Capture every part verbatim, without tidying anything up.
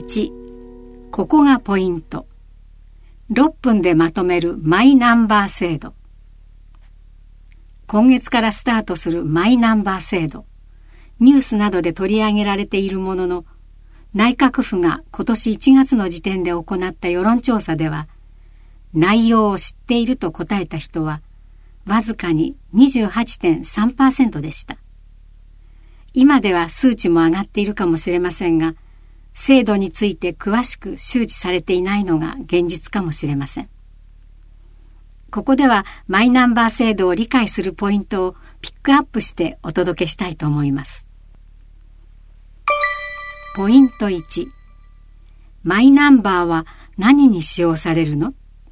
いち、ここがポイント。ろっぷんでまとめるマイナンバー制度。今月からスタートするマイナンバー制度。ニュースなどで取り上げられているものの、内閣府が今年いちがつの時点で行った世論調査では、内容を知っていると答えた人は、わずかに にじゅうはちてんさんパーセント でした。今では数値も上がっているかもしれませんが、制度について詳しく周知されていないのが現実かもしれません。ここではマイナンバー制度を理解するポイントをピックアップしてお届けしたいと思います。ポイントいち、マイナンバーは何に使用されるの？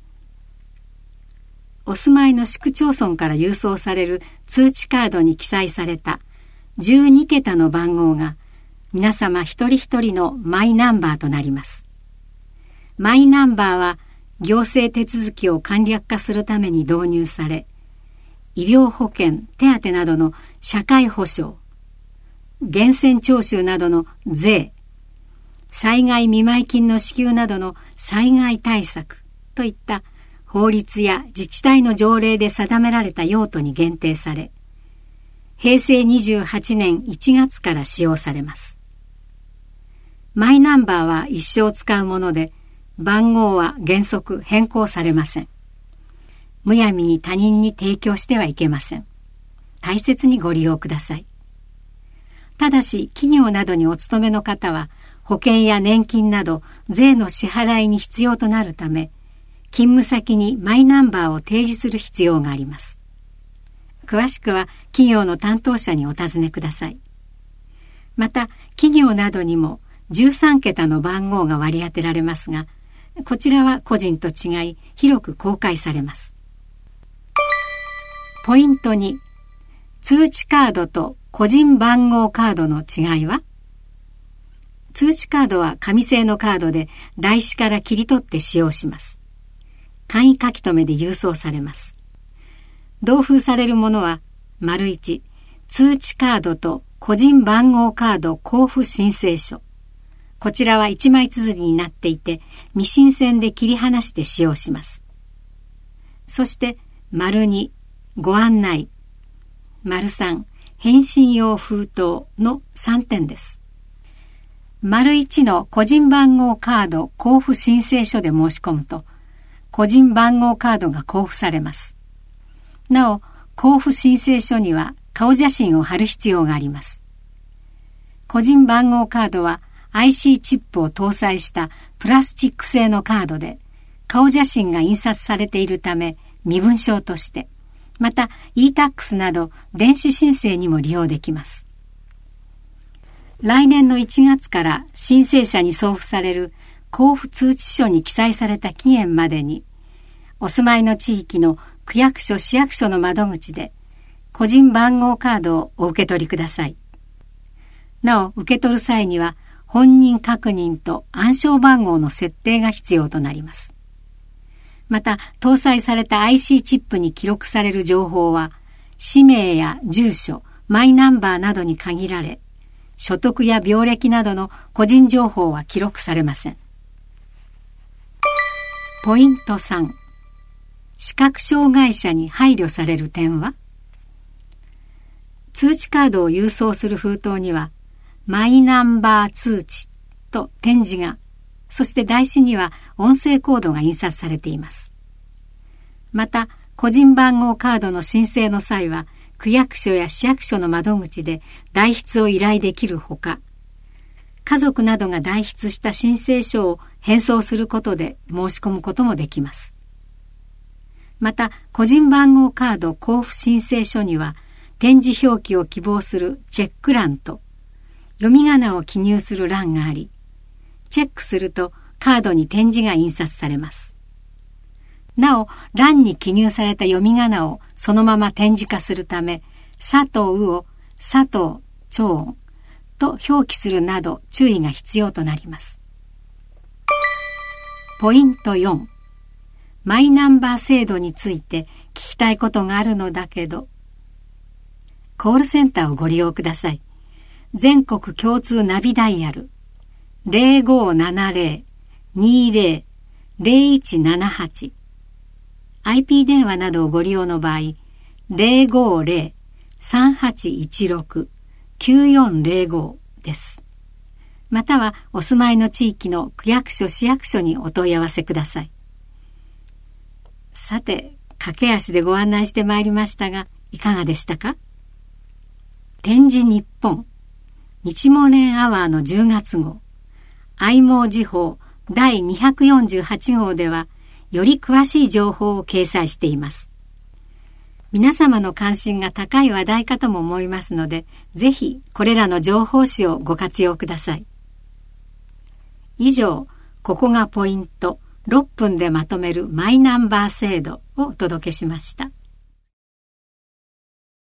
お住まいの市区町村から郵送される通知カードに記載されたじゅうにけたの番号が皆様一人一人のマイナンバーとなります。マイナンバーは行政手続きを簡略化するために導入され、医療保険、手当などの社会保障、源泉徴収などの税、災害見舞金の支給などの災害対策といった法律や自治体の条例で定められた用途に限定され、へいせいにじゅうはちねんいちがつから使用されます。マイナンバーは一生使うもので、番号は原則変更されません。むやみに他人に提供してはいけません。大切にご利用ください。ただし、企業などにお勤めの方は、保険や年金など税の支払いに必要となるため、勤務先にマイナンバーを提示する必要があります。詳しくは企業の担当者にお尋ねください。また、企業などにもじゅうさんけたの番号が割り当てられますが、こちらは個人と違い広く公開されます。ポイントに、通知カードと個人番号カードの違いは？通知カードは紙製のカードで台紙から切り取って使用します。簡易書き留めで郵送されます。同封されるものは、丸いち、通知カードと個人番号カード交付申請書。こちらはいちまい綴りになっていて、ミシン線で切り離して使用します。そして、丸に、ご案内。丸さん、返信用封筒のさんてんです。丸いちの個人番号カード交付申請書で申し込むと、個人番号カードが交付されます。なお、交付申請書には顔写真を貼る必要があります。個人番号カードは アイシー チップを搭載したプラスチック製のカードで、顔写真が印刷されているため身分証として、また イータックス など電子申請にも利用できます。来年のいちがつから申請者に送付される交付通知書に記載された期限までに、お住まいの地域の区役所・市役所の窓口で個人番号カードをお受け取りください。なお、受け取る際には本人確認と暗証番号の設定が必要となります。また、搭載された アイシー チップに記録される情報は、氏名や住所、マイナンバーなどに限られ、所得や病歴などの個人情報は記録されません。ポイントさん、視覚障害者に配慮される点は？通知カードを郵送する封筒には、マイナンバー通知と点字が、そして台紙には音声コードが印刷されています。また、個人番号カードの申請の際は、区役所や市役所の窓口で代筆を依頼できるほか、家族などが代筆した申請書を返送することで申し込むこともできます。また、個人番号カード交付申請書には、点字表記を希望するチェック欄と、読み仮名を記入する欄があり、チェックするとカードに点字が印刷されます。なお、欄に記入された読み仮名をそのまま点字化するため、佐藤を佐藤長音と表記するなど注意が必要となります。ポイントよん、マイナンバー制度について聞きたいことがあるのだけど、コールセンターをご利用ください。全国共通ナビダイヤルゼロごーななゼロ にゼロ ゼロいちななはち アイピー 電話などをご利用の場合、ゼロごゼロ さんはちいちろく きゅうよんゼロご です。またはお住まいの地域の区役所市役所にお問い合わせください。さて、駆け足でご案内してまいりましたが、いかがでしたか？点字日本日モレンアワーのじゅうがつ号、愛毛時報だいにひゃくよんじゅうはち号では、より詳しい情報を掲載しています。皆様の関心が高い話題かとも思いますので、ぜひこれらの情報誌をご活用ください。以上、ここがポイントろっぷんでまとめるマイナンバー制度をお届けしました。